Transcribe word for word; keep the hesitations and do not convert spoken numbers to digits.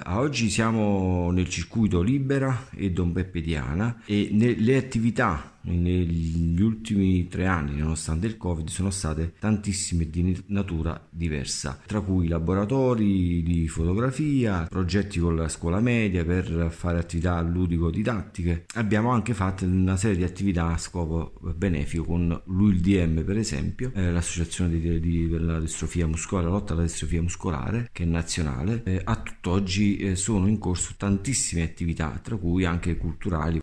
A oggi siamo nel circuito Libera e Don Peppe Diana e ne- le attività negli ultimi tre anni, nonostante il Covid, sono state tantissime di natura diversa, tra cui laboratori di fotografia, progetti con la scuola media per fare attività ludico-didattiche. Abbiamo anche fatto una serie di attività a scopo benefico con l'U I L D M, per esempio, eh, l'associazione di, di, della distrofia muscolare, la lotta alla distrofia muscolare, che è nazionale. Eh, a tutt'oggi eh, sono in corso tantissime attività, tra cui anche culturali,